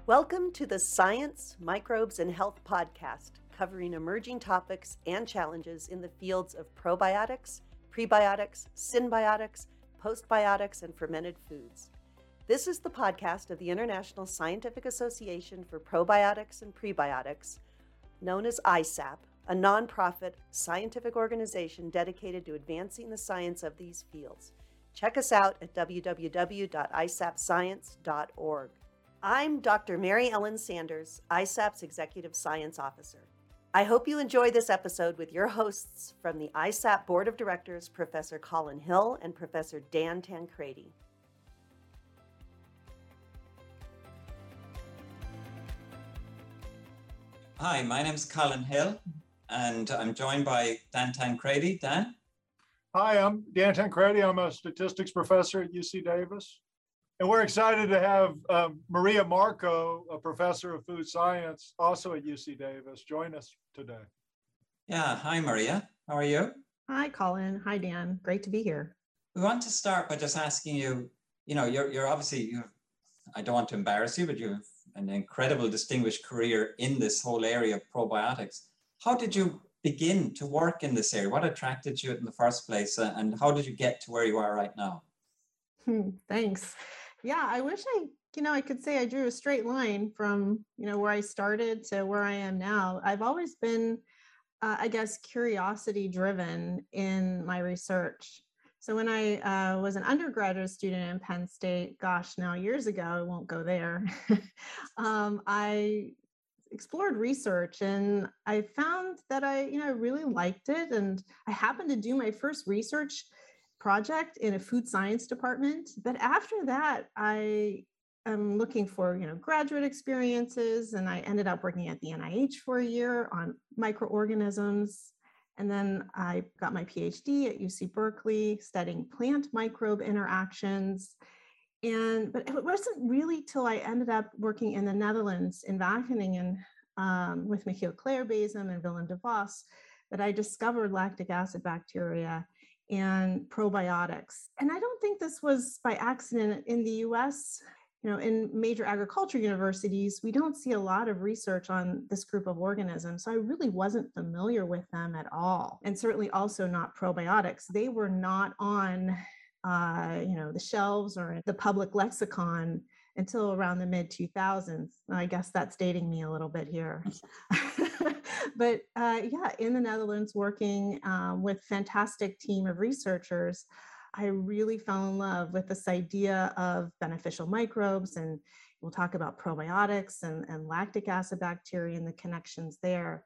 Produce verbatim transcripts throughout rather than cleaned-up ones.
Welcome to the Science, Microbes, and Health podcast, covering emerging topics and challenges in the fields of probiotics, prebiotics, synbiotics, postbiotics, and fermented foods. This is the podcast of the International Scientific Association for Probiotics and Prebiotics, known as I S A P, a nonprofit scientific organization dedicated to advancing the science of these fields. Check us out at w w w dot i s a p science dot org. I'm Doctor Mary Ellen Sanders, I S A P's Executive Science Officer. I hope you enjoy this episode with your hosts from the I S A P Board of Directors, Professor Colin Hill and Professor Dan Tancredi. Hi, my name is Colin Hill, and I'm joined by Dan Tancredi. Dan? Hi, I'm Dan Tancredi. I'm a statistics professor at U C Davis. And we're excited to have um, Maria Marco, a professor of food science, also at U C Davis, join us today. Yeah, hi, Maria. How are you? Hi, Colin. Hi, Dan. Great to be here. We want to start by just asking you, you know, you're, you're obviously, you have, I don't want to embarrass you, but you have an incredible distinguished career in this whole area of probiotics. How did you begin to work in this area? What attracted you in the first place? Uh, and how did you get to where you are right now? Hmm, thanks. Yeah, I wish I, you know, I could say I drew a straight line from, you know, where I started to where I am now. I've always been, uh, I guess, curiosity driven in my research. So when I uh, was an undergraduate student in Penn State, gosh, now years ago, I won't go there. um, I explored research and I found that I, you know, really liked it. And I happened to do my first research project in a food science department. But after that, I am looking for, you know, graduate experiences. And I ended up working at the N I H for a year on microorganisms. And then I got my PhD at U C Berkeley studying plant microbe interactions. And, but it wasn't really till I ended up working in the Netherlands in Wageningen um, with Michiel Claerbezem and Willem de Vos that I discovered lactic acid bacteria and probiotics. And I don't think this was by accident. In the U S, you know, in major agriculture universities, we don't see a lot of research on this group of organisms. So I really wasn't familiar with them at all. And certainly also not probiotics. They were not on, uh, you know, the shelves or the public lexicon until around the mid two thousands. I guess that's dating me a little bit here. But uh, yeah, in the Netherlands, working um, with a fantastic team of researchers, I really fell in love with this idea of beneficial microbes. And we'll talk about probiotics and, and lactic acid bacteria and the connections there.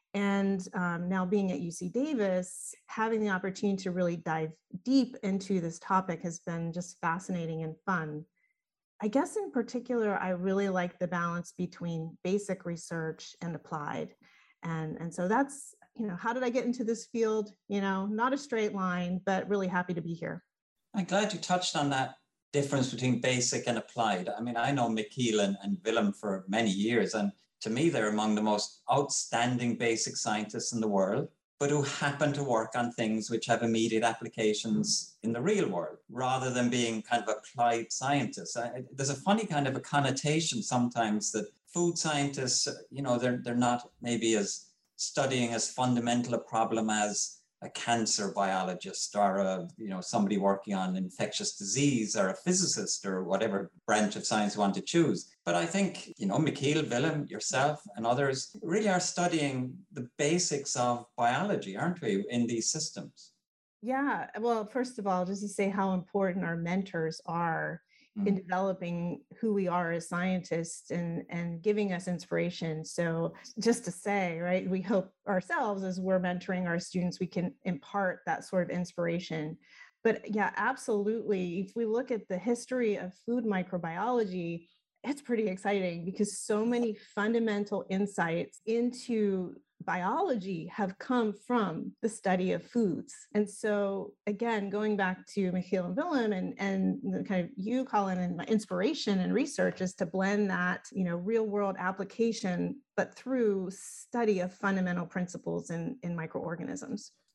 And um, now being at U C Davis, having the opportunity to really dive deep into this topic has been just fascinating and fun. I guess in particular, I really like the balance between basic research and applied. And, and so that's, you know, how did I get into this field? You know, not a straight line, but really happy to be here. I'm glad you touched on that difference between basic and applied. I mean, I know Michiel and, and Willem for many years, and to me, they're among the most outstanding basic scientists in the world, but who happen to work on things which have immediate applications in the real world, rather than being kind of applied scientists. I, there's a funny kind of a connotation sometimes that food scientists, you know, they're, they're not maybe as studying as fundamental a problem as a cancer biologist or a, you know, somebody working on infectious disease or a physicist or whatever branch of science you want to choose. But I think, you know, Michiel, Willem, yourself and others really are studying the basics of biology, aren't we, in these systems? Yeah, well, first of all, just to say how important our mentors are mm. in developing who we are as scientists and, and giving us inspiration. So just to say, right, we hope ourselves as we're mentoring our students, we can impart that sort of inspiration. But yeah, absolutely. If we look at the history of food microbiology, it's pretty exciting because so many fundamental insights into biology have come from the study of foods. And so again, going back to Michiel and Willem and, and the kind of you, Colin, and my inspiration and research is to blend that, you know, real world application, but through study of fundamental principles in, in microorganisms.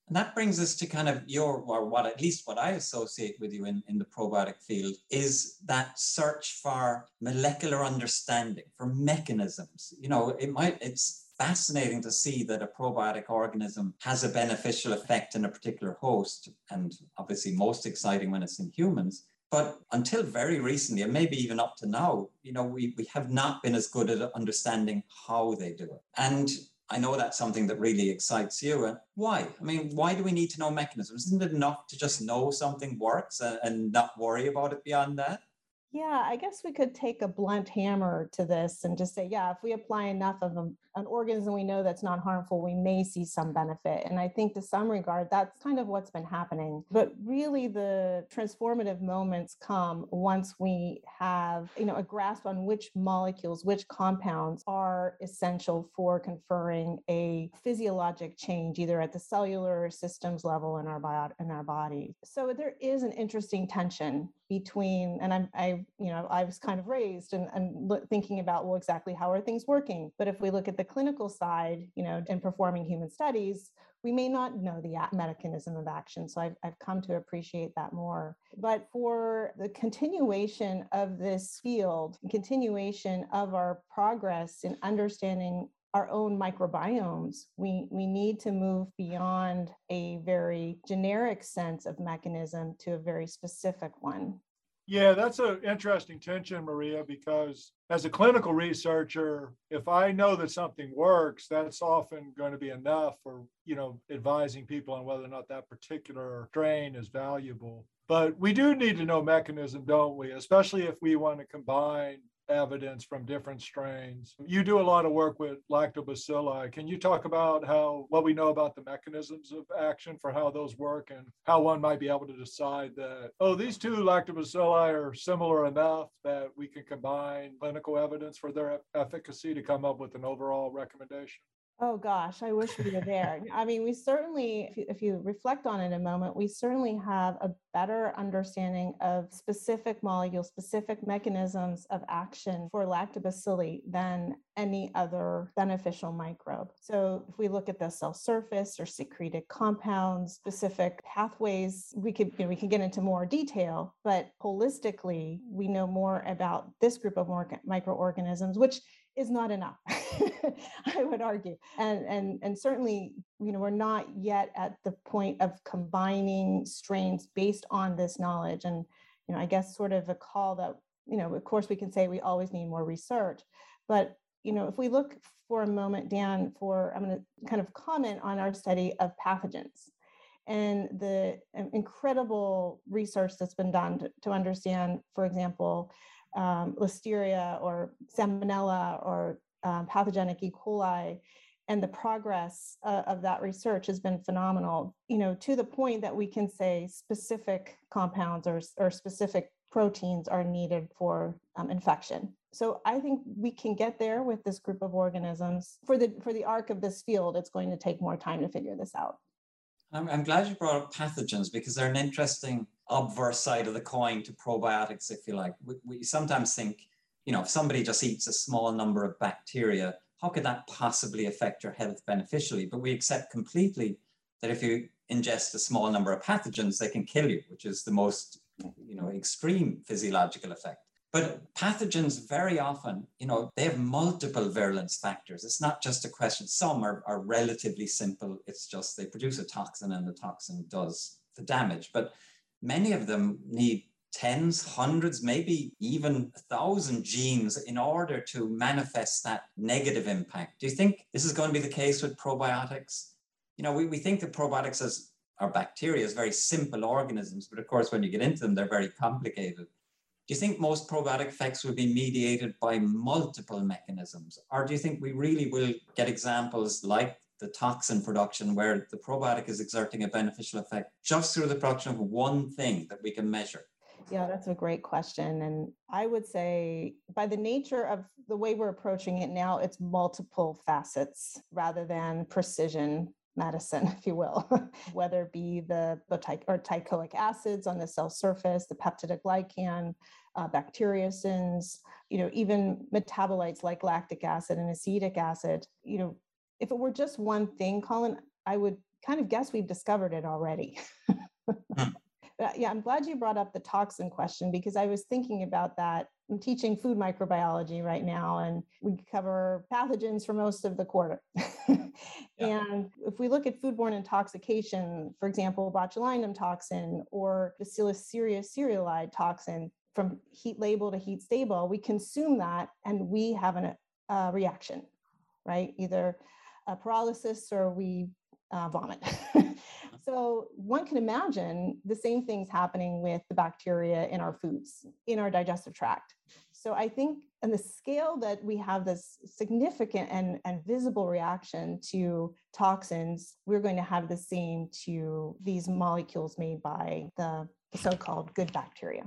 And that brings us to kind of your, or what at least what I associate with you in, in the probiotic field, is that search for molecular understanding, for mechanisms. You know, it might, it's fascinating to see that a probiotic organism has a beneficial effect in a particular host, and obviously most exciting when it's in humans. But until very recently, and maybe even up to now, you know, we, we have not been as good at understanding how they do it. And I know that's something that really excites you. And why? I mean, why do we need to know mechanisms? Isn't it enough to just know something works and, and not worry about it beyond that? Yeah, I guess we could take a blunt hammer to this and just say, yeah, if we apply enough of a, an organism we know that's not harmful, we may see some benefit. And I think to some regard, that's kind of what's been happening. But really the transformative moments come once we have, you know, a grasp on which molecules, which compounds are essential for conferring a physiologic change, either at the cellular systems level in our bio, in our body. So there is an interesting tension between, and I'm, I, you know, I was kind of raised and, and thinking about, well, exactly how are things working? But if we look at the clinical side, you know, in performing human studies, we may not know the mechanism of action. So I've, I've come to appreciate that more. But for the continuation of this field, continuation of our progress in understanding our own microbiomes, we, we need to move beyond a very generic sense of mechanism to a very specific one. Yeah, that's an interesting tension, Maria, because as a clinical researcher, if I know that something works, that's often going to be enough for, you know, advising people on whether or not that particular strain is valuable. But we do need to know mechanism, don't we? Especially if we want to combine evidence from different strains. You do a lot of work with lactobacilli. Can you talk about how what we know about the mechanisms of action for how those work and how one might be able to decide that, oh, these two lactobacilli are similar enough that we can combine clinical evidence for their efficacy to come up with an overall recommendation? Oh gosh, I wish we were there. I mean, we certainly, if you, if you reflect on it a moment, we certainly have a better understanding of specific molecules, specific mechanisms of action for lactobacilli than any other beneficial microbe. So if we look at the cell surface or secreted compounds, specific pathways, we could, you know, we can get into more detail, but holistically, we know more about this group of microorganisms, which is not enough, I would argue. And, and, and certainly, you know, we're not yet at the point of combining strains based on this knowledge. And, you know, I guess sort of a call that, you know, of course we can say we always need more research, but, you know, if we look for a moment, Dan, for, I'm going to kind of comment on our study of pathogens and the incredible research that's been done to, to understand, for example, Um, Listeria or Salmonella or um, pathogenic E. coli, and the progress uh, of that research has been phenomenal, you know, to the point that we can say specific compounds or, or specific proteins are needed for um, infection. So I think we can get there with this group of organisms. For the, for the arc of this field, it's going to take more time to figure this out. I'm, I'm glad you brought up pathogens because they're an interesting obverse side of the coin to probiotics, if you like. We, we sometimes think, you know, if somebody just eats a small number of bacteria, how could that possibly affect your health beneficially? But we accept completely that if you ingest a small number of pathogens, they can kill you, which is the most, you know, extreme physiological effect. But pathogens very often, you know, they have multiple virulence factors. It's not just a question. Some are, are relatively simple. It's just they produce a toxin and the toxin does the damage. But many of them need tens, hundreds, maybe even a thousand genes in order to manifest that negative impact. Do you think this is going to be the case with probiotics? You know, we, we think that probiotics as are bacteria as very simple organisms, but of course, when you get into them, they're very complicated. Do you think most probiotic effects will be mediated by multiple mechanisms? Or do you think we really will get examples like the toxin production where the probiotic is exerting a beneficial effect just through the production of one thing that we can measure? Yeah, that's a great question. And I would say by the nature of the way we're approaching it now, it's multiple facets rather than precision medicine, if you will, whether it be the, the ty- or teichoic acids on the cell surface, the peptidoglycan, uh, bacteriocins, you know, even metabolites like lactic acid and acetic acid. You know, if it were just one thing, Colin, I would kind of guess we've discovered it already. Hmm. But yeah, I'm glad you brought up the toxin question, because I was thinking about that. I'm teaching food microbiology right now, and we cover pathogens for most of the quarter. Yeah. And if we look at foodborne intoxication, for example, botulinum toxin or Bacillus cereus cereuli toxin, from heat label to heat stable, we consume that and we have an, a reaction, right? Either a paralysis or we uh, vomit. So one can imagine the same things happening with the bacteria in our foods, in our digestive tract. So I think on the scale that we have this significant and, and visible reaction to toxins, we're going to have the same to these molecules made by the so-called good bacteria.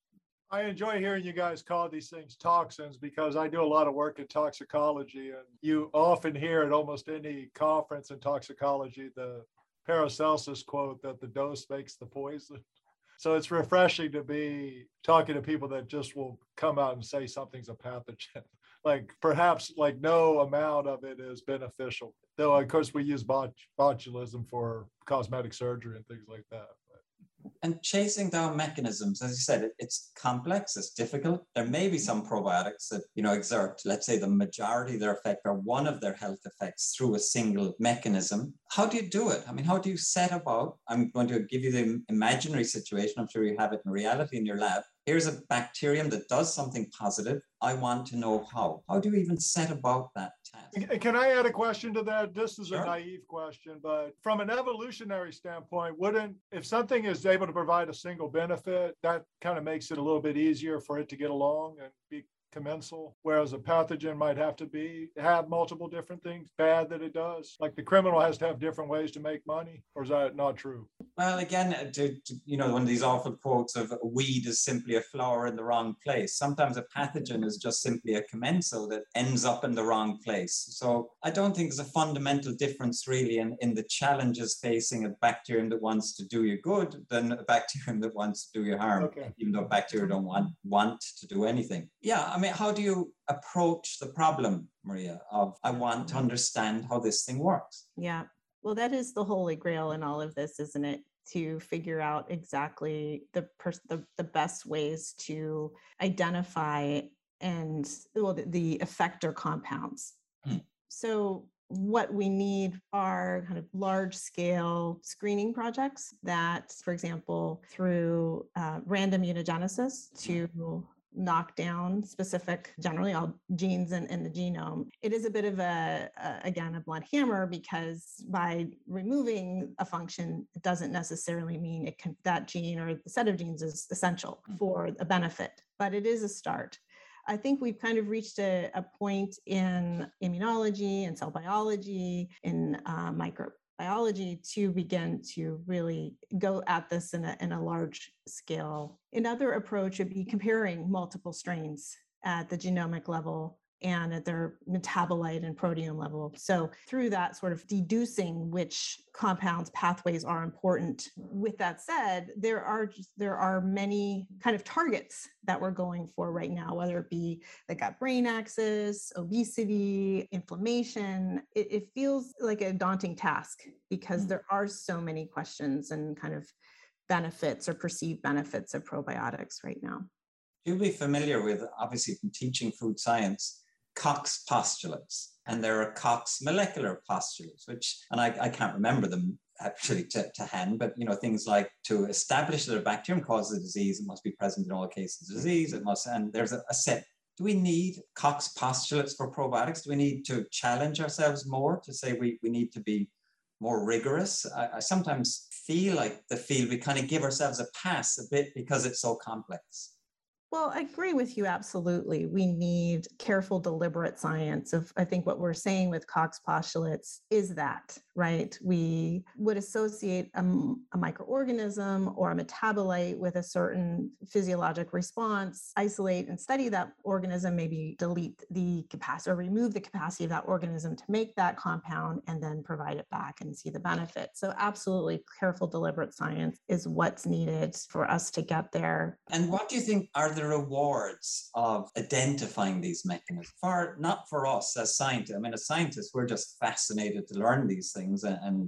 I enjoy hearing you guys call these things toxins, because I do a lot of work in toxicology, and you often hear at almost any conference in toxicology the Paracelsus quote that the dose makes the poison. So it's refreshing to be talking to people that just will come out and say something's a pathogen. Like perhaps like no amount of it is beneficial. Though of course we use bot- botulism for cosmetic surgery and things like that. And chasing down mechanisms, as you said, it, it's complex, it's difficult. There may be some probiotics that, you know, exert, let's say, the majority of their effect or one of their health effects through a single mechanism. How do you do it? I mean, how do you set about, I'm going to give you the imaginary situation, I'm sure you have it in reality in your lab. Here's a bacterium that does something positive. I want to know how. How do you even set about that task? Can I add a question to that? This is Sure. a naive question, but from an evolutionary standpoint, wouldn't, if something is able to provide a single benefit, that kind of makes it a little bit easier for it to get along and be commensal, whereas a pathogen might have to be have multiple different things bad that it does. Like the criminal has to have different ways to make money, or is that not true? Well, again, to, to, you know, one of these awful quotes of weed is simply a flower in the wrong place. Sometimes a pathogen is just simply a commensal that ends up in the wrong place. So I don't think there's a fundamental difference really in, in the challenges facing a bacterium that wants to do you good than a bacterium that wants to do you harm, Okay. even though bacteria don't want, want to do anything. Yeah, I mean, how do you approach the problem, Maria, of I want to understand how this thing works? Yeah. Well, that is the holy grail in all of this, isn't it? To figure out exactly the pers- the, the best ways to identify and well, the, the effector compounds. Hmm. So what we need are kind of large scale screening projects that, for example, through uh, random mutagenesis to knock down specific, generally all genes in, in the genome. It is a bit of a, a, again, a blunt hammer, because by removing a function, it doesn't necessarily mean it can, that gene or the set of genes is essential for a benefit, but it is a start. I think we've kind of reached a, a point in immunology and cell biology, in uh, microbiology, to begin to really go at this in a, in a large scale. Another approach would be comparing multiple strains at the genomic level and at their metabolite and proteome level. So through that, sort of deducing which compounds, pathways are important. With that said, there are just, there are many kind of targets that we're going for right now, whether it be the gut-brain axis, obesity, inflammation. It, it feels like a daunting task, because there are so many questions and kind of benefits or perceived benefits of probiotics right now. You'll be familiar with, obviously from teaching food science, Koch's postulates, and there are Koch's molecular postulates, which, and I, I can't remember them actually to, to hand, but you know, things like to establish that a bacterium causes a disease, it must be present in all cases of disease, it must, and there's a, a set. Do we need Koch's postulates for probiotics? Do we need to challenge ourselves more to say we, we need to be more rigorous? I, I sometimes feel like the field, we kind of give ourselves a pass a bit because it's so complex. Well, I agree with you. Absolutely. We need careful, deliberate science of, I think what we're saying with Koch's postulates is that, right? We would associate a, a microorganism or a metabolite with a certain physiologic response, isolate and study that organism, maybe delete the capacity or remove the capacity of that organism to make that compound, and then provide it back and see the benefit. So absolutely, careful, deliberate science is what's needed for us to get there. And what do you think are the rewards of identifying these mechanisms? For not for us as scientists. I mean, as scientists, we're just fascinated to learn these things and, and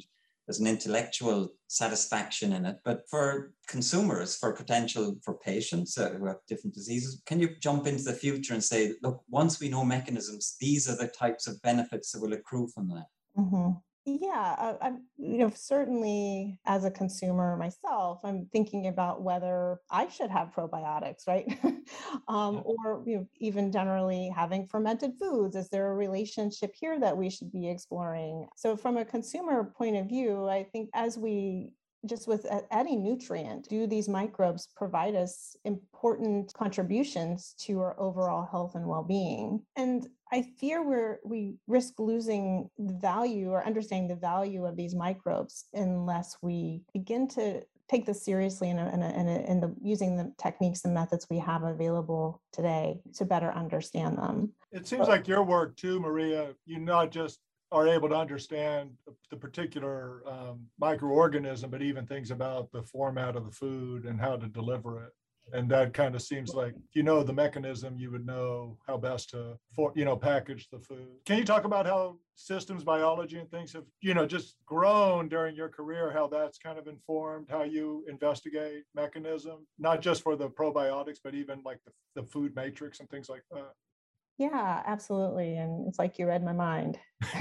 there's an intellectual satisfaction in it. But for consumers, for potential, for patients uh, who have different diseases, can you jump into the future and say, look, once we know mechanisms, these are the types of benefits that will accrue from that? Mm-hmm. Yeah, I, I'm, you know, certainly as a consumer myself, I'm thinking about whether I should have probiotics, right? um, Yeah. Or you know, even generally having fermented foods. Is there a relationship here that we should be exploring? So from a consumer point of view, I think as we just with any nutrient, do these microbes provide us important contributions to our overall health and well-being? And I fear we're, we risk losing the value or understanding the value of these microbes unless we begin to take this seriously in, a, in, a, in, a, in the using the techniques and methods we have available today to better understand them. It seems like your work too, Maria, you not just are able to understand the particular um, microorganism, but even things about the format of the food and how to deliver it. And that kind of seems like, if you know the mechanism, you would know how best to, for, you know, package the food. Can you talk about how systems biology and things have, you know, just grown during your career, how that's kind of informed how you investigate mechanism, not just for the probiotics, but even like the, the food matrix and things like that? Yeah, absolutely. And it's like you read my mind.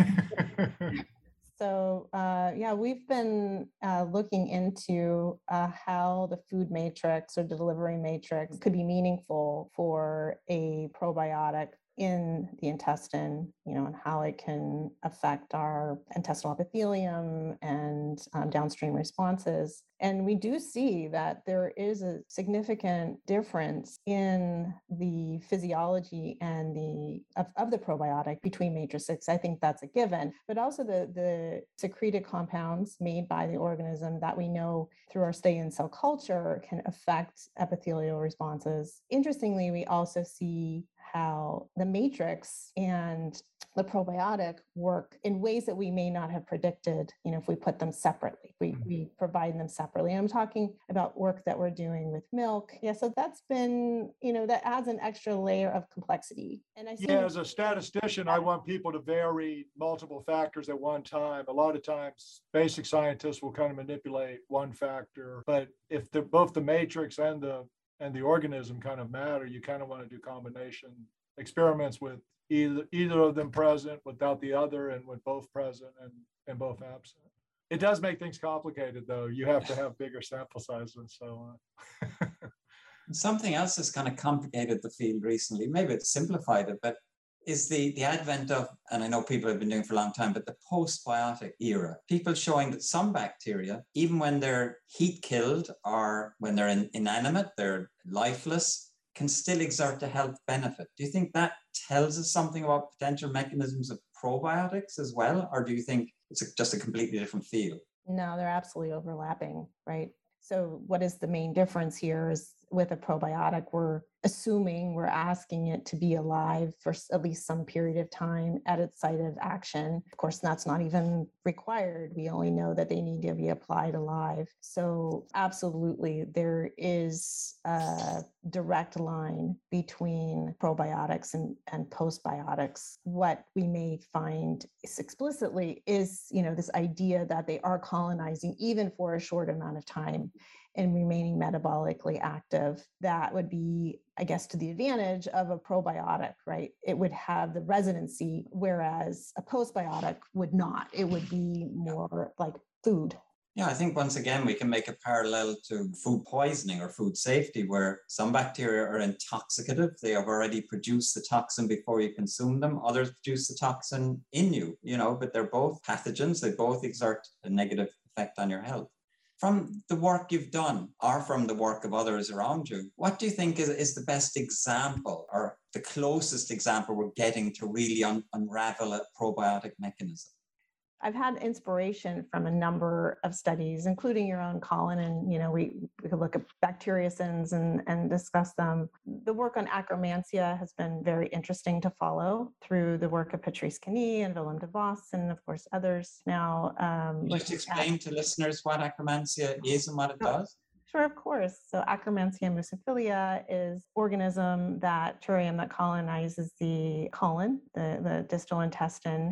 So uh, yeah, we've been uh, looking into uh, how the food matrix or delivery matrix could be meaningful for a probiotic in the intestine, you know, and how it can affect our intestinal epithelium and um, downstream responses. And we do see that there is a significant difference in the physiology and the of, of the probiotic between matrices. I think that's a given, but also the, the secreted compounds made by the organism that we know through our study in cell culture can affect epithelial responses. Interestingly, we also see how the matrix and the probiotic work in ways that we may not have predicted, you know, if we put them separately, we, we provide them separately. And I'm talking about work that we're doing with milk. Yeah, so that's been, you know, that adds an extra layer of complexity. And I see Yeah, as a statistician, I want people to vary multiple factors at one time. A lot of times, basic scientists will kind of manipulate one factor, but if the, both the matrix and the and the organism kind of matter, you kind of want to do combination experiments with either either of them present without the other, and with both present and, and both absent. It does make things complicated, though. You have to have bigger sample sizes and so on. Something else has kind of complicated the field recently, maybe it's simplified it, but is the, the advent of, and I know people have been doing for a long time, but the postbiotic era. People showing that some bacteria, even when they're heat killed or when they're in, inanimate, they're lifeless, can still exert a health benefit. Do you think that tells us something about potential mechanisms of probiotics as well? Or do you think it's a, just a completely different field? No, they're absolutely overlapping, right? So what is the main difference here is with a probiotic, we're assuming, we're asking it to be alive for at least some period of time at its site of action. Of course, that's not even required. We only know that they need to be applied alive. So absolutely, there is a direct line between probiotics and, and postbiotics. What we may find explicitly is, you know, this idea that they are colonizing even for a short amount of time and remaining metabolically active. That would be, I guess, to the advantage of a probiotic, right? It would have the residency, whereas a postbiotic would not. It would be more like food. Yeah, I think once again, we can make a parallel to food poisoning or food safety, where some bacteria are intoxicative. They have already produced the toxin before you consume them. Others produce the toxin in you, you know, but they're both pathogens. They both exert a negative effect on your health. From the work you've done or from the work of others around you, what do you think is, is the best example or the closest example we're getting to really un- unravel a probiotic mechanism? I've had inspiration from a number of studies, including your own, Colin, and you know we, we could look at bacteriocins and, and discuss them. The work on Akkermansia has been very interesting to follow through the work of Patrice Cuny and Willem de Vos, and of course others now. Um, Just explain at, to listeners what Akkermansia is and what it does. Sure, of course. So Akkermansia musophilia is organism that, Turium that colonizes the colon, the, the distal intestine.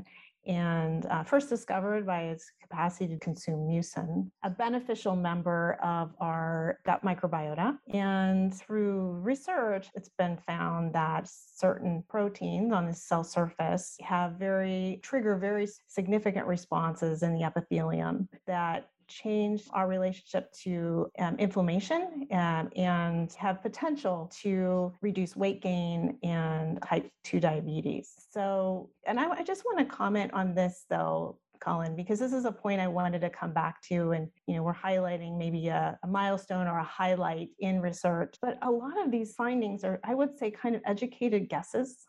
and uh, first discovered by its capacity to consume mucin, a beneficial member of our gut microbiota. And through research, it's been found that certain proteins on the cell surface have very, trigger very significant responses in the epithelium that change our relationship to um, inflammation um, and have potential to reduce weight gain and type two diabetes. So, and I, I just want to comment on this though, Colin, because this is a point I wanted to come back to, and you know, we're highlighting maybe a, a milestone or a highlight in research, but a lot of these findings are, I would say, kind of educated guesses.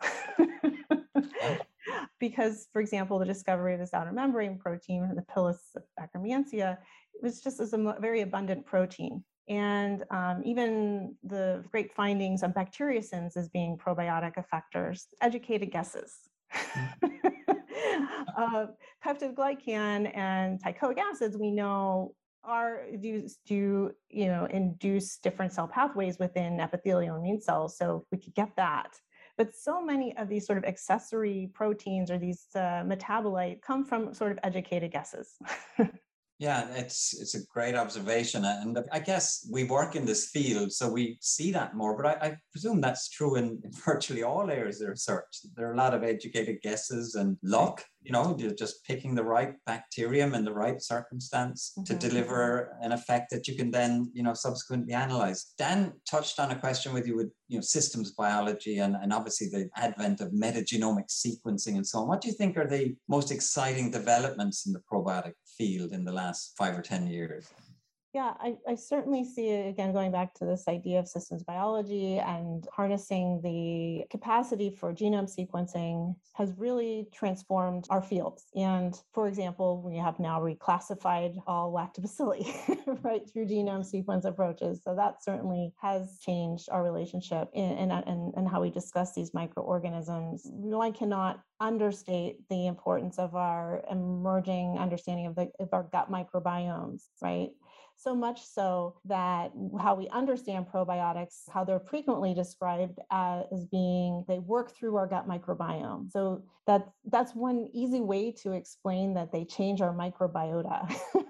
Because, for example, the discovery of this outer membrane protein, the Pilus akkermansia, it was just as a very abundant protein. And um, even the great findings on bacteriocins as being probiotic effectors, educated guesses. uh, peptide glycan and teichoic acids, we know, are do, do you know induce different cell pathways within epithelial immune cells. So we could get that. But so many of these sort of accessory proteins or these uh, metabolites come from sort of educated guesses. Yeah, it's it's a great observation. And I guess we work in this field, so we see that more. But I, I presume that's true in, in virtually all areas of research. There are a lot of educated guesses and luck, you know, you're just picking the right bacterium in the right circumstance mm-hmm. to deliver an effect that you can then, you know, subsequently analyze. Dan touched on a question with you with, you know, systems biology and, and obviously the advent of metagenomic sequencing and so on. What do you think are the most exciting developments in the probiotic field in the last five or ten years? Yeah, I, I certainly see, again, going back to this idea of systems biology and harnessing the capacity for genome sequencing has really transformed our fields. And for example, we have now reclassified all lactobacilli, right, through genome sequence approaches. So that certainly has changed our relationship in, in, in, in how we discuss these microorganisms. One cannot understate the importance of our emerging understanding of, the, of our gut microbiomes, right? So much so that how we understand probiotics, how they're frequently described as being, they work through our gut microbiome. So that, that's one easy way to explain that they change our microbiota.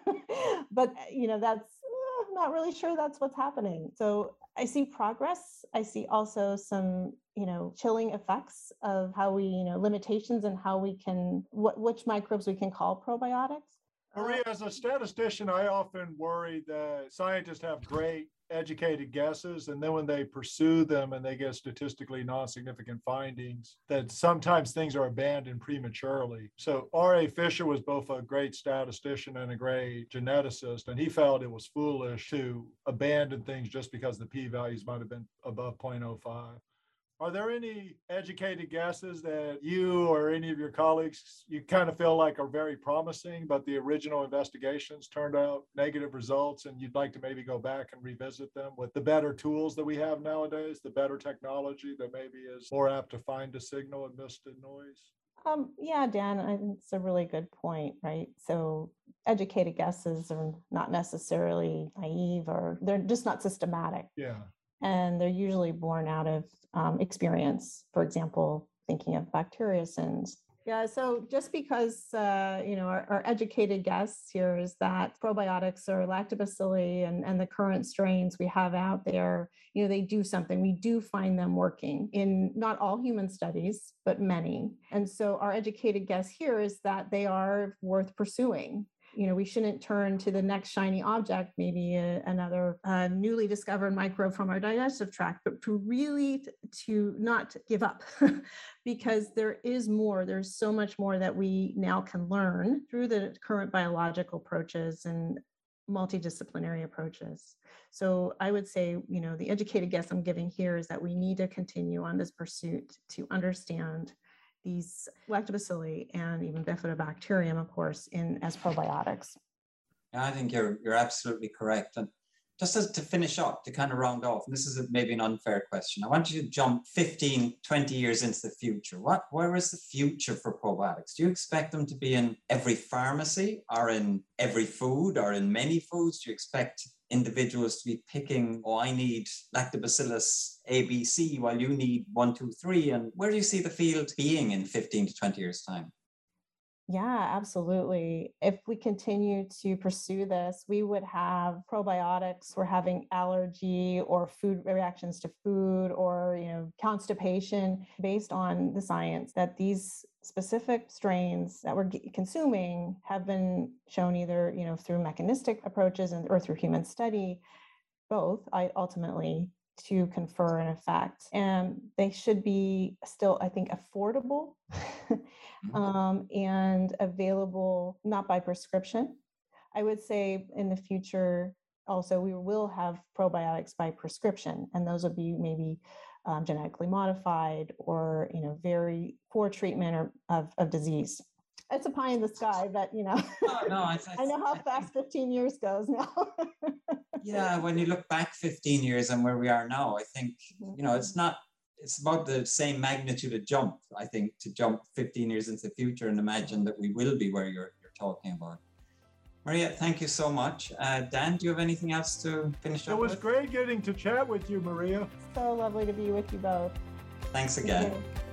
But, you know, that's I'm not really sure that's what's happening. So I see progress. I see also some, you know, chilling effects of how we, you know, limitations and how we can, what, which microbes we can call probiotics. Maria, as a statistician, I often worry that scientists have great educated guesses, and then when they pursue them and they get statistically non-significant findings, that sometimes things are abandoned prematurely. So R A Fisher was both a great statistician and a great geneticist, and he felt it was foolish to abandon things just because the p-values might have been above zero point zero five. Are there any educated guesses that you or any of your colleagues, you kind of feel like are very promising, but the original investigations turned out negative results, and you'd like to maybe go back and revisit them with the better tools that we have nowadays, the better technology that maybe is more apt to find a signal and miss the noise? Um, yeah, Dan, I think it's a really good point, right? So educated guesses are not necessarily naive, or they're just not systematic. Yeah. And they're usually born out of um, experience. For example, thinking of bacteriocins. Yeah, so just because, uh, you know, our, our educated guess here is that probiotics or lactobacilli and, and the current strains we have out there, you know, they do something. We do find them working in not all human studies, but many. And so our educated guess here is that they are worth pursuing. You know, we shouldn't turn to the next shiny object, maybe a, another uh, newly discovered microbe from our digestive tract, but to really t- to not give up because there is more, there's so much more that we now can learn through the current biological approaches and multidisciplinary approaches. So I would say, you know, the educated guess I'm giving here is that we need to continue on this pursuit to understand these lactobacilli and even bifidobacterium, of course, in as probiotics. Yeah, I think you're you're absolutely correct. And just as to finish up, to kind of round off, and this is a, maybe an unfair question, I want you to jump fifteen, twenty years into the future. What, where is the future for probiotics? Do you expect them to be in every pharmacy or in every food or in many foods? Do you expect individuals to be picking, oh, I need lactobacillus A B C while you need one, two, three? And where do you see the field being in fifteen to twenty years' time? Yeah, absolutely. If we continue to pursue this, we would have probiotics. We're having allergy or food reactions to food, or, you know, constipation, based on the science that these specific strains that we're consuming have been shown either, you know, through mechanistic approaches and or through human study, both, I ultimately, to confer an effect. And they should be still, I think, affordable um, and available not by prescription. I would say in the future also we will have probiotics by prescription, and those would be maybe um, genetically modified or, you know, very poor treatment or, of, of disease. It's a pie in the sky, but, you know, Oh, no, I, I, I know how I fast think, fifteen years goes now. yeah, when you look back fifteen years and where we are now, I think, you know, it's not, it's about the same magnitude of jump, I think, to jump fifteen years into the future and imagine that we will be where you're, you're talking about. Maria, thank you so much. Uh, Dan, do you have anything else to finish up It was with? great getting to chat with you, Maria. So lovely to be with you both. Thanks again. Thank you.